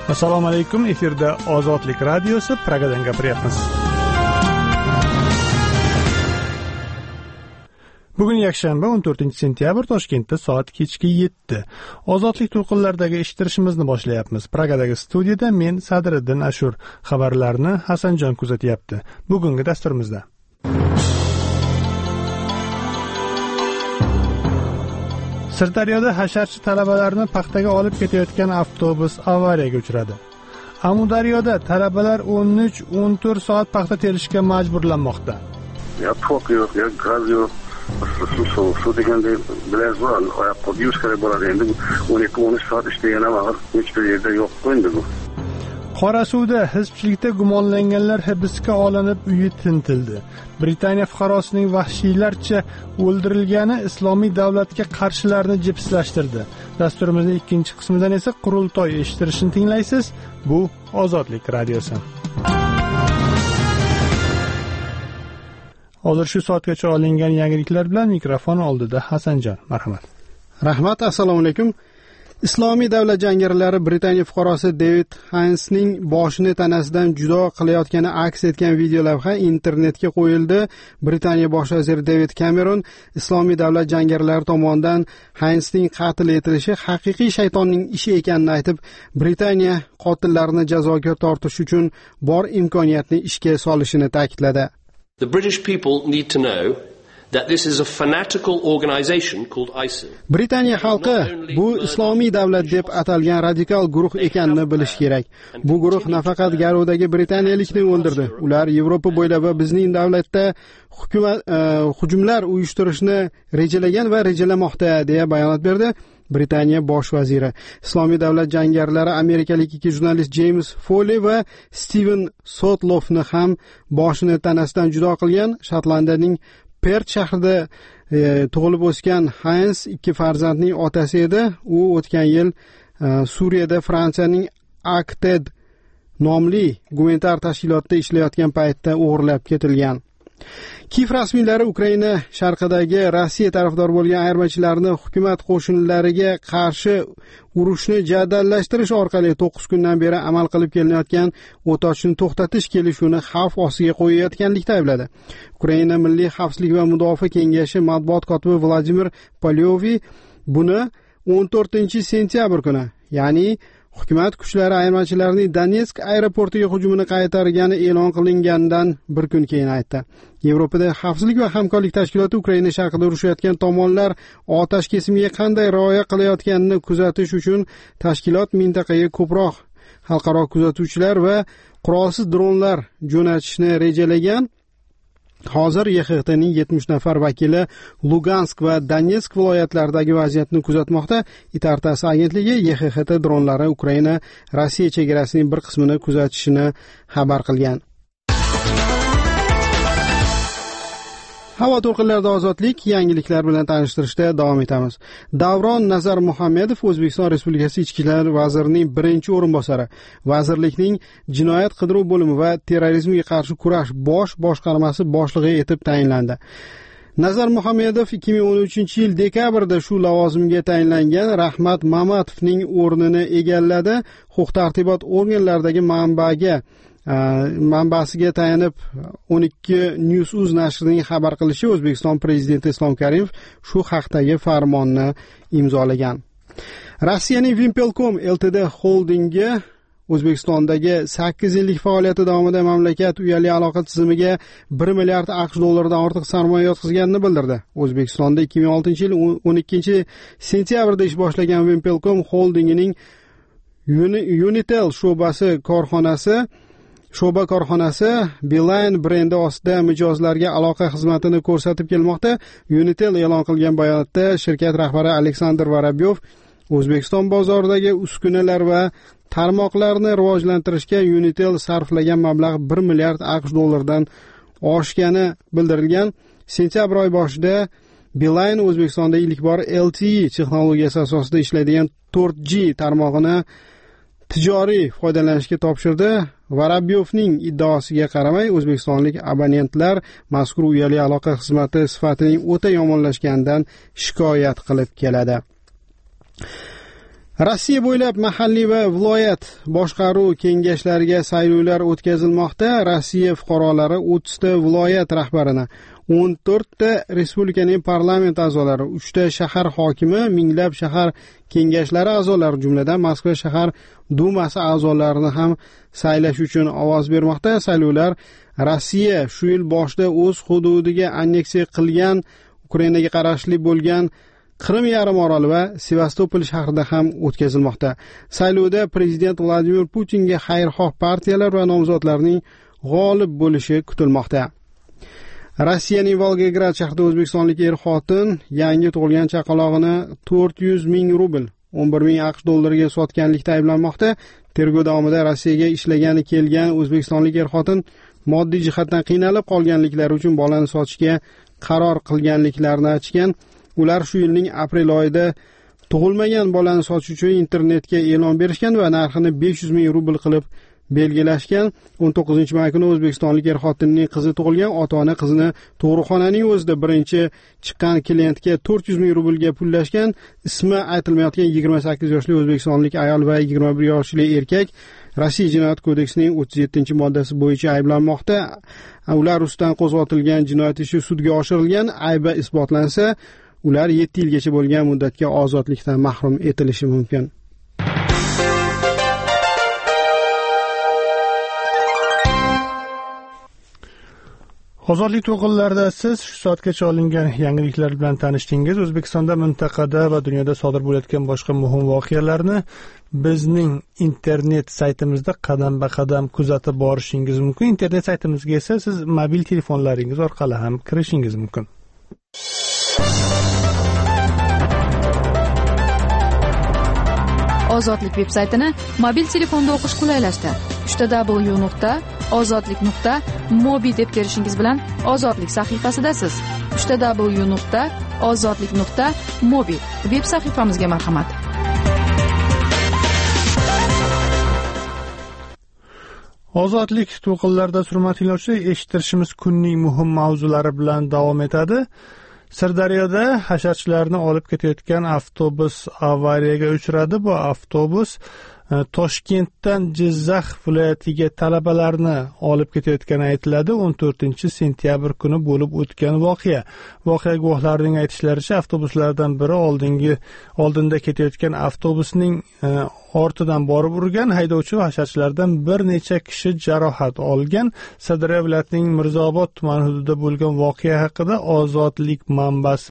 Assalomu alaykum, efirda Ozodlik radiosi, Pragadan gapiryapmiz. Bugun yakshanba 14-sentyabr, Toshkentda soat kechki 7. Ozodlik to'lqinlaridagi eshittirishimizni boshlayapmiz. Pragadagi studiyada men Sadriddin Ashur, xabarlarni Hasanjon kuzatyapti. Bugungi dasturimizda Sirdaryoda hasharchi talabalarni paxtaga olib ketayotgan avtobus avariyaga uchradi. Amudaryoda talabalar 13-14 soat paxta terishga majburlanmoqda. Ya tok yo'q, ya gaz yo'q. Su deganda bilan zo'r oyoqqa yuz kerak bo'ladi. Endi 12-13 soat ishlagan ham hech bir yerda yo'q endi bu. Qorasuvda hizbchilikda gumonlanganlar hibsga olinib, uyi tintildi. Britaniya fuqarosining vahshiylarcha o'ldirilgani Islomiy davlatga qarshilarni jipslashtirdi. Dasturimizning ikkinchi qismidan esa qurultoy eshittirishini tinglaysiz. Bu Ozodlik radiosi. Hozir shu soatgacha olingan yangiliklar bilan mikrofon oldida Hasanjon. Marhamat. Rahmat, assalomu alaykum. Islomiy davlat jangarilari Britaniya fuqarosi David Haynesning boshini tanasidan judo qilayotgani aks etgan video lavha internetga qo'yildi. Britaniya bosh vaziri David Cameron Islomiy davlat jangarilari tomonidan Haynesning qatl etilishi haqiqiy shaytonning ishi ekanini aytib, Britaniya qotillarni jazoga tortish uchun bor imkoniyatni ishga solishini ta'kidladi. The British people need to know that this is a fanatical organization called ISIL. Britaniya xalqi bu islomiy davlat deb atalgan radikal guruh ekanini bilish kerak. Bu guruh nafaqat Garovdagi britaniyalikni o'ldirdi. Ular Yevropa bo'ylab va bizning davlatda hujumlar uyushtirishni rejalagan va rejalamoqda, deya bayonot berdi Britaniya bosh vaziri. Islomiy davlat jangarilari amerikalik ikki jurnalist James Foley va Steven Sotloffni ham boshini tanasidan judo qilgan. Shotlandiyaning Perth shahrida tug'ilib o'sgan Haynes ikki farzandning otasi edi. U o'tgan yil Suriyada Fransiyaning Acted nomli gumanitar tashkilotda ishlayotgan paytda o'g'irlab ketilgan. Kiev rasmiylari Ukraina sharqidagi Rossiya tarafdor bo'lgan ayirmachilarni hukumat qo'shinlariga qarshi urushni jadallashtirish orqali 9 kundan beri amal qilib kelinayotgan o't ochishni to'xtatish kelishuvini xavf ostiga qo'yayotganlikda aybladi. Ukraina Milliy xavfsizlik va mudofaa kengashi matbuot kotibi Vladimir Polyovi buni 14-sentyabr kuni, ya'ni hukumat kuchlari ayirmachilarning Donetsk aeroportiga hujumini qaytargani e'lon qilingandan bir kun keyin aytdi. Yevropada xavfsizlik va hamkorlik tashkiloti Ukraina sharqida urushayotgan tomonlar otash kesimiga qanday rioya qilayotganini kuzatish uchun tashkilot mintaqaga ko'proq xalqaro kuzatuvchilar va qurolsiz dronlar jo'natishni rejalagan. Hozir YXTning 70 nafar vakili Lugansk va Donetsk viloyatlaridagi vaziyatni kuzatmoqda. Itartas agentligi YXT dronlari Ukraina Rossiya chegarasining bir qismini kuzatishini xabar qilgan. Havo to'lqinlarida ozodlik yangiliklar bilan tanishtirishda davom etamiz. Davron Nazar Muhammedov O'zbekiston Respublikasi Ichki ishlar vazirining birinchi o'rinbosari, vazirlikning jinoyat qidiruv bo'limi va terrorizmga qarshi kurash bosh boshqarmasi boshlig'i etib tayinlandi. Nazar Muhammedov 2013-yil dekabrda shu lavozimga tayinlangan Rahmat Mamatovning o'rnini egalladi. Huquq-tartibot organlaridagi manbasiga tayanib 12 News.uz nashrining xabar qilishicha, O'zbekiston prezidenti Islom Karimov shu haqdagi farmonni imzolagan. Rossiyaning Vimpelcom Ltd holdingi O'zbekistondagi 8 yillik faoliyati davomida mamlakat uyali aloqa tizimiga 1 milliard AQSh dollaridan ortiq sarmoya yotqizganini bildirdi. O'zbekistonda 2006-yil 12-sentyabrda ish boshlagan Vimpelcom holdingining Unitel sho'ba korxonasi Beeline brendi ostida mijozlarga aloqa xizmatini ko'rsatib kelmoqda. Unitel e'lon qilgan bayonotda shirkat rahbari Aleksandr Vorobyov O'zbekiston bozoridagi uskunalar va tarmoqlarni rivojlantirishga Unitel sarflagan mablag' 1 milliard AQSh dollaridan oshgani bildirilgan. Sentyabr oyi boshida Beeline O'zbekistonda ilk bor LTE texnologiyasi asosida ishlaydigan 4G tarmog'ini tijoriy foydalanishga topshirdi. Vorobyovning iddaosiga qaramay, o'zbekistonlik abonentlar mazkur uyali aloqa xizmati sifatining o'ta yomonlashganidan shikoyat qilib keladi. Rossiya bo'ylab mahalliy va viloyat boshqaruv kengashlariga saylovlar o'tkazilmoqda. Rossiya fuqarolari 30 ta viloyat rahbarini, 14 ta respublikaning parlament a'zolari, 3 ta shahar hokimi, minglab shahar kengashlari a'zolari, jumladan Moskva shahar dumasi a'zolarini ham saylash uchun ovoz bermoqda. Saylovlar Rossiya shu yil boshida o'z hududiga anneksiya qilgan, Ukrainaga qarashli bo'lgan Qrim yarimoroli va Sevastopol shahrida ham o'tkazilmoqda. Saylovda prezident Vladimir Putinga xayrixoh partiyalar va nomzodlarning g'olib bo'lishi kutilmoqda. Rossiyaning Volgograd shahrida o'zbekistonlik er-xotin yangi tug'ilgan chaqalog'ini 400 ming rubl, 11 ming AQSh dollariga sotganlikda ayblanmoqda. Tergov davomida Rossiyaga ishlagani kelgan o'zbekistonlik er-xotin moddiy jihatdan qiynalib qolganliklari uchun bolani sotishga qaror qilganliklarini aytgan. Ular shu yilning aprel oyida tug'ilmagan bolani sotish uchun internetga e'lon berishgan va narxini 500 ming rubl qilib belgilashgan. 19-may kuni o'zbekistonlik er-xotinning qizi tug'ilgan. Ota-ona qizini tug'ruqxonaning o'zida birinchi chiqqan klientga 400 ming rublga pullashgan. Ismi aytilmayotgan 28 yoshli o'zbekistonlik ayol va 21 yoshli erkak Rossiya Jinoyat kodeksining 37-moddasi bo'yicha ayblanmoqda. Ular ustidan qo'zg'atilgan jinoyat ishi sudga oshirilgan. Aybi isbotlansa, ular 7 yilgacha bo'lgan muddatga ozodlikdan mahrum etilishi mumkin. Ozodlik to'lqinlarida siz shu soatgacha olingan yangiliklar bilan tanishdingiz. O'zbekistonda, mintaqada va dunyoda sodir bo'layotgan boshqa muhim voqealarni bizning internet saytimizda qadam-ba-qadam kuzatib borishingiz mumkin. Internet saytimizga esa siz mobil telefonlaringiz orqali ham kirishingiz mumkin. Ozodlik veb-saytini mobil telefonda o'qish qulaylashdi. www.ozodlik.mobi deb terishingiz bilan Ozodlik sahifasidasiz. www.ozodlik.mobi veb sahifamizga marhamat. Ozodlik to'lqinlarida hurmatli tinglovchilar, eshittirishimiz kunning muhim mavzulari bilan davom etadi. Sirdaryoda hasharchilarni olib ketayotgan avtobus avariyaga uchradi. Bu avtobus Toshkentdan Jizzax viloyatiga talabalarni olib ketayotgani aytiladi. 14-sentyabr kuni bo'lib o'tgan voqea. Voqea guvohlarining aytishlaricha, avtobuslardan biri oldinda ketayotgan avtobusning ortidan borib urgan. Haydovchi va hasharchilardan bir necha kishi jarohat olgan. Sirdaryo viloyatining Mirzaobod tumani hududida bo'lgan voqea haqida Ozodlik manbasi